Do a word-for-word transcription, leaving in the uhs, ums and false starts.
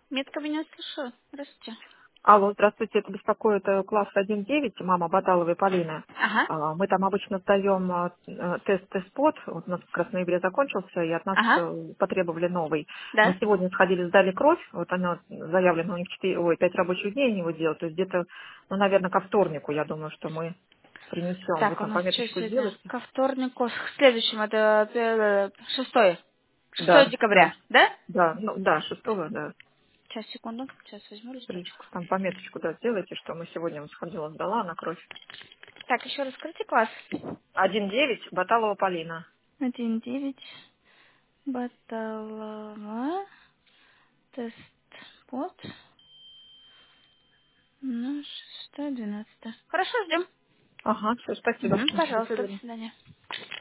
Метка меня слышу. Здравствуйте. Алло, здравствуйте, это беспокоит э, класс один девять, мама Баталовой Полины. Ага, А, Мы там обычно сдаем а, э, тест тест-под, вот у нас как раз в ноябре закончился, и от нас ага, э, потребовали новый. Мы да. сегодня сходили, сдали кровь, вот она заявлена, у них четыре, ой, пять рабочих дней они его делают, то есть где-то, ну, наверное, ко вторнику, я думаю, что мы принесем. Вы Так, у там нас что пометочку сегодня? сделаете? Ко вторнику, к следующему, это э, шестое. Шестое Да, да, декабря, да? да, ну да, шестого, да. Сейчас, секунду. Сейчас возьму При- листочек. Там пометочку, да, сделайте, что мы сегодня вот сходила, сдала на кровь. Так, еще раз скажите класс. Один девять, Баталова Полина. Один девять. Баталова. Тест. Вот. Ну, шестое, двенадцатое. Хорошо, ждем. Ага, все, спасибо. Мгм, Мгм, до пожалуйста, до свидания. свидания.